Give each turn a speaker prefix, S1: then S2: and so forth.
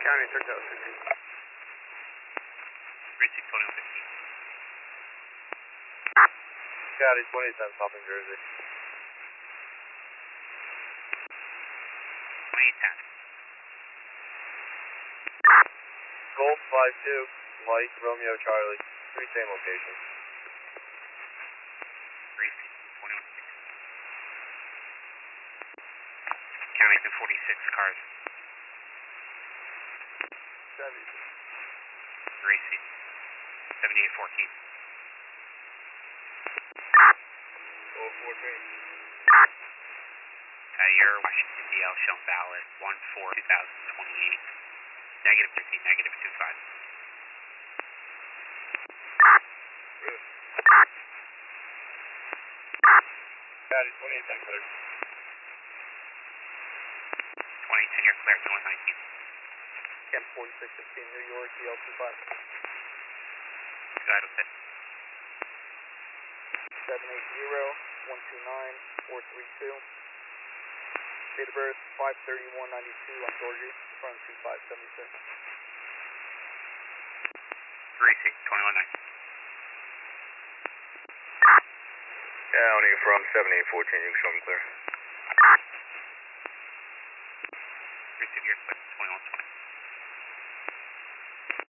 S1: County, Turtle 16.
S2: 362115.
S1: County 27, South New Jersey.
S2: 2810.
S1: Golf 52, Mike, Romeo, Charlie. 3 same location.
S2: 362116. County 246, cars.
S1: Chevy.
S2: 3C. 7814.
S1: Gold 14.
S2: Your Washington DL shown valid 1/4/2028. Negative 15, negative 25.
S1: County 2810, clear.
S2: 2010, you're clear. 2119.
S1: Cam 4615, New York, DL 25.
S2: Go ahead with it.
S1: 780-129-432. Date of birth 5/31/92 on Georgia, front 2576.
S2: 3C, 2119.
S1: County from 7814, you can show me clear.
S2: 3C, you're clear. 2120.